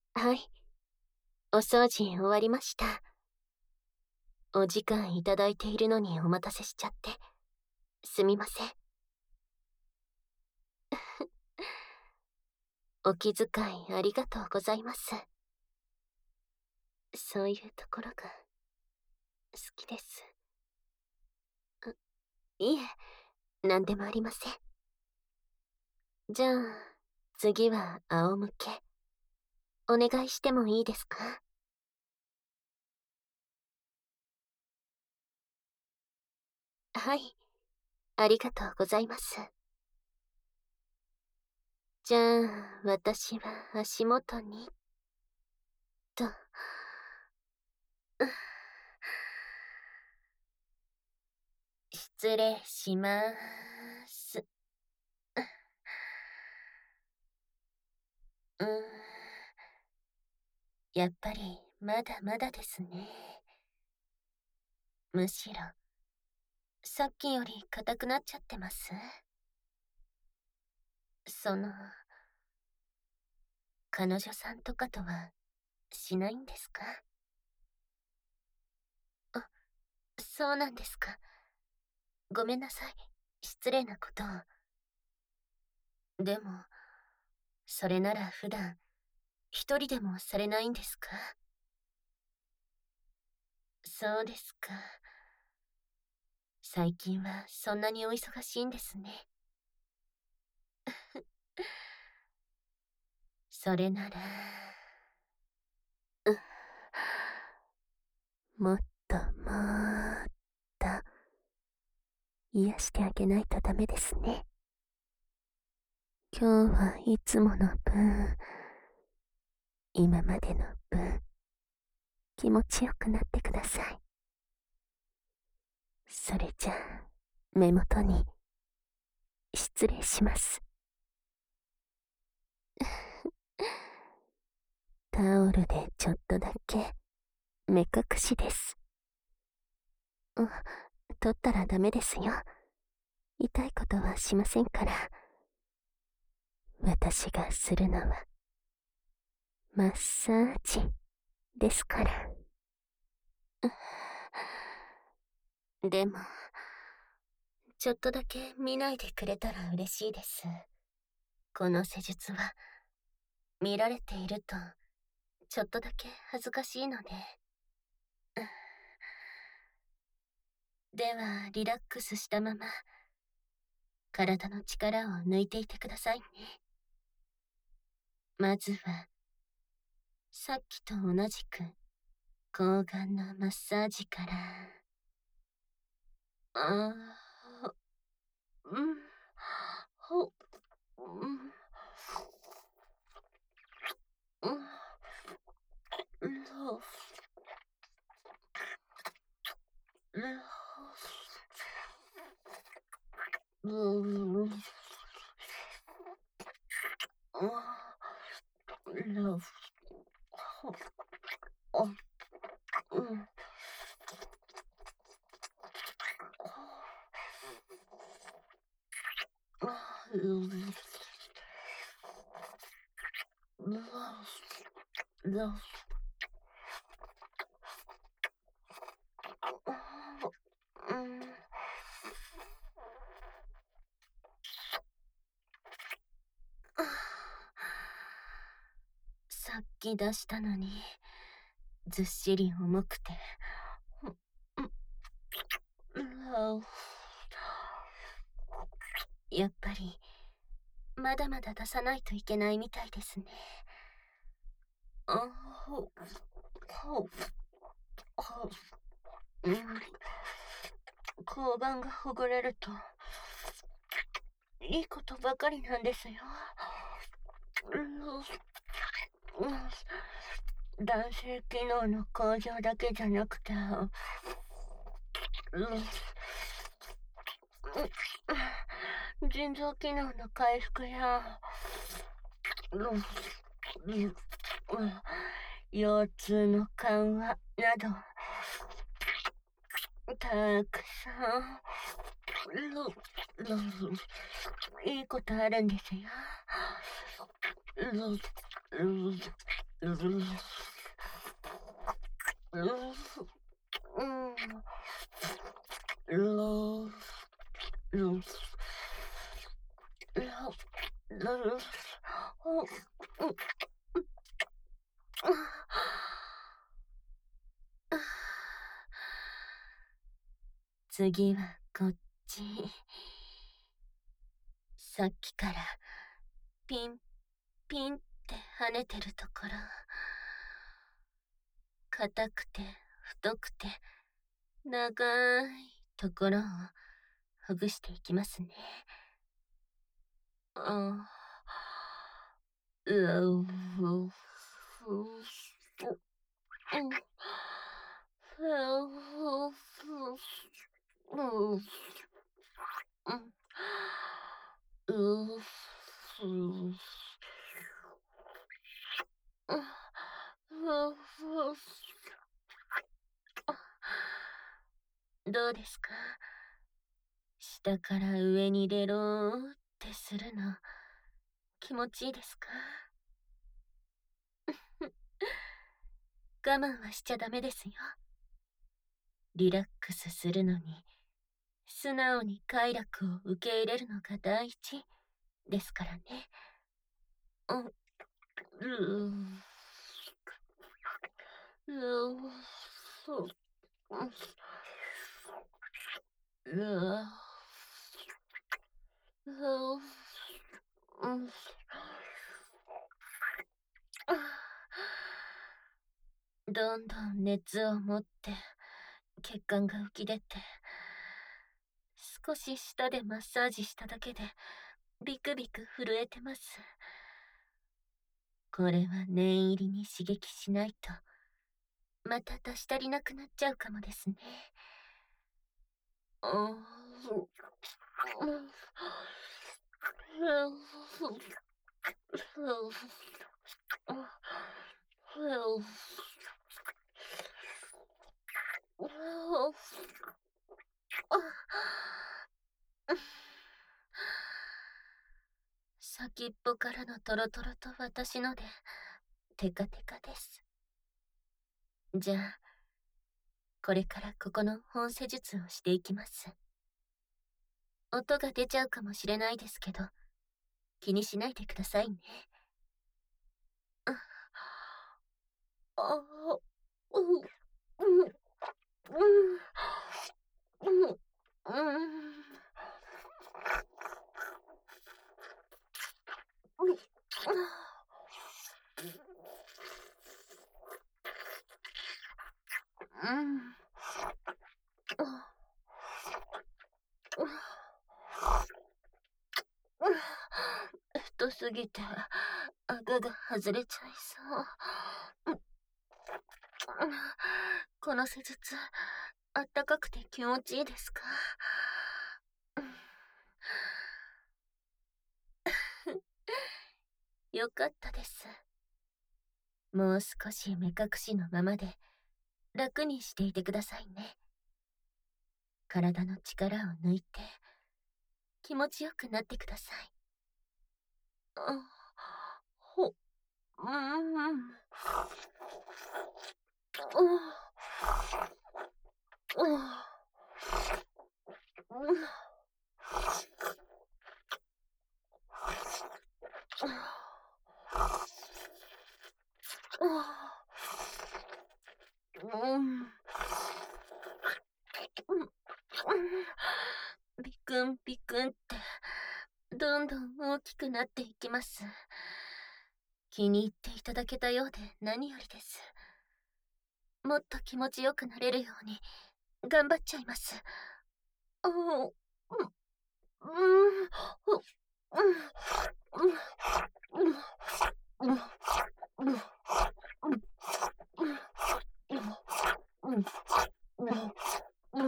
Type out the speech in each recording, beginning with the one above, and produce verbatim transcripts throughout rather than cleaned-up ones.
はい。お掃除終わりました。お時間いただいているのにお待たせしちゃって。すみません。お気遣いありがとうございます。そういうところが好きです。いえ、なんでもありません。じゃあ、次は仰向け。お願いしてもいいですか？はい。ありがとうございます。じゃあ、私は足元に、と。失礼しまーす。うーん。やっぱり、まだまだですね。むしろ、さっきより硬くなっちゃってます？その、彼女さんとかとは、しないんですか？あ、そうなんですか。ごめんなさい。失礼なことを。でも、それなら普段、一人でもされないんですか？そうですか。最近はそんなにお忙しいんですね。それなら、うん、もっともーっと癒してあげないとダメですね。今日はいつもの分、今までの分、気持ちよくなってください。それじゃあ、目元に、失礼します。タオルでちょっとだけ、目隠しです。うん、取ったらダメですよ。痛いことはしませんから。私がするのは、マッサージですから。でも、ちょっとだけ見ないでくれたら嬉しいです。この施術は、見られていると、ちょっとだけ恥ずかしいので。では、リラックスしたまま、体の力を抜いていてくださいね。まずは、さっきと同じく、抗がんのマッサージから。ああ、うん、ほ、うん、うん、うん、うん、うん、うん、うん、うん、さっき出したのに、ずっしり重くて。やっぱり、まだまだ出さないといけないみたいですね。あほ、ほ、ほ、うん。交番がほぐれると、いいことばかりなんですよ。うん、男性機能の向上だけじゃなくて、うん、腎臓機能の回復や、うん、腰痛の緩和など、たくさん、いいことあるんですよ。 ううううん。ろろろろほう、うう次はこっち。さっきからピンピンって跳ねてるところ。硬くて太くて長いところをほぐしていきますね。あううふふうんふふふうんうふふふどうですか？下から上にレローってするの気持ちいいですか？我慢はしちゃダメですよ。リラックスするのに素直に快楽を受け入れるのが大事ですからね。うん、うーうーそううーうーうんどんどん熱を持って血管が浮き出て、少し舌でマッサージしただけでビクビク震えてます。これは念入りに刺激しないとまた出し足りなくなっちゃうかもですね。あ先っぽからのトロトロと私のでテカテカです。じゃあこれからここの本施術をしていきます。音が出ちゃうかもしれないですけど気にしないでくださいね。ああ、うん、うん、うん、うん、うん。うん。太すぎて顎が外れちゃいそう。この施術あったかくて気持ちいいですか？よかったです。もう少し目隠しのままで楽にしていてくださいね。体の力を抜いて気持ちよくなってください。あほ、うん、うん、うん、うん。うん。ビクンビクンってどんどん大きくなっていきます。気に入っていただけたようで何よりです。もっと気持ちよくなれるように頑張っちゃいます。あうん、うん、うん、うん、うん、うん、うん、うん、うん、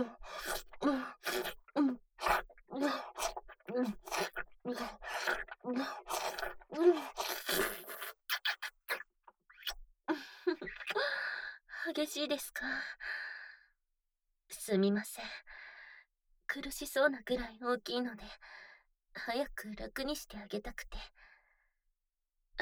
激しいですか？すみません。苦しそうなぐらい大きいので、早く楽にしてあげたくて。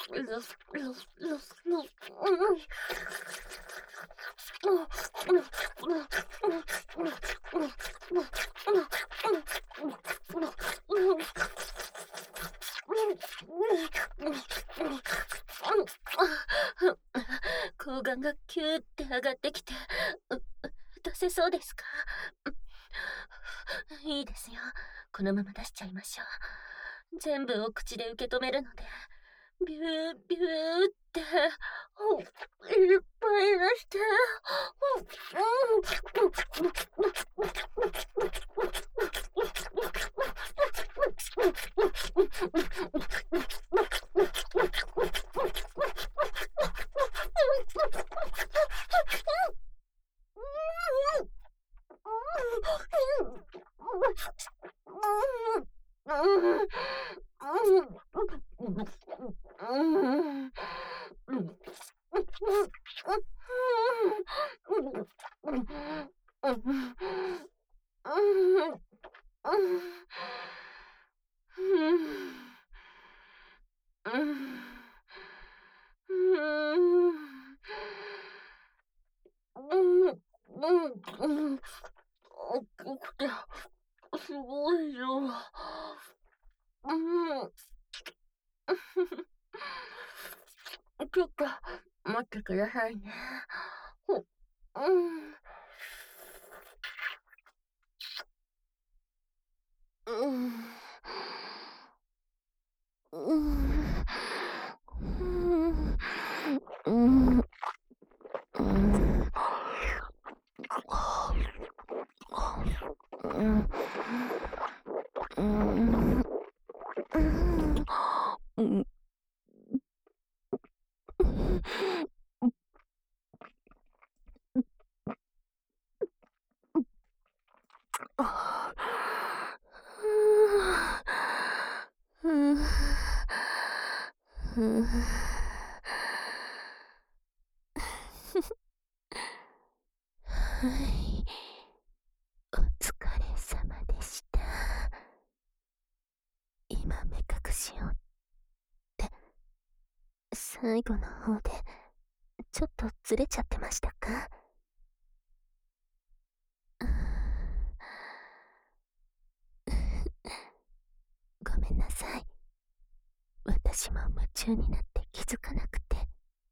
睾丸がキューって上がってきて、出せそうですか？いいですよ。このまま出しちゃいましょう。全部を口で受け止めるので、ビュービューって、いっぱい出して、大きくて、すごいよ。うん。ちょっと、待ってくださいね。ほ、うん。うん。うん。うん。うん。うん。うん。うん。ああ。うん。うん。はい。お疲れ様でした。今目隠しをって最後の方でちょっとずれちゃってましたか？ごめんなさい。私も夢中になって気づかなくて。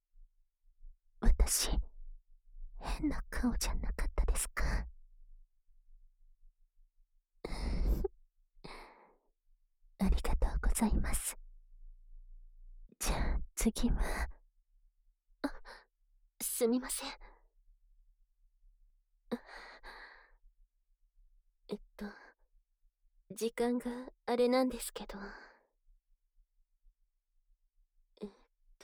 私、変な顔じゃなかったですか？ありがとうございます。じゃあ次は。あ、すみません。えっと、時間があれなんですけど。えっと、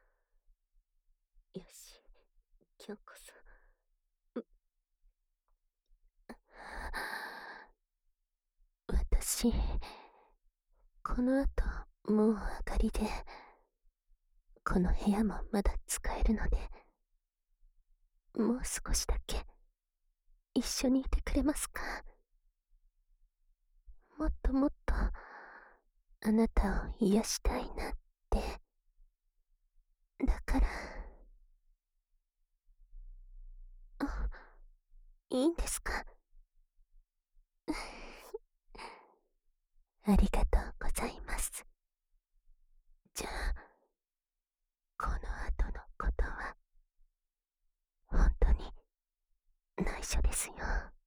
よし、今日こそ。私、この後、もう明かりで、この部屋もまだ使えるので、もう少しだけ、一緒にいてくれますか？もっともっと、あなたを癒したいなって。だから、あ、いいんですか？ありがとうございます。じゃあ、この後のことは、本当に内緒ですよ。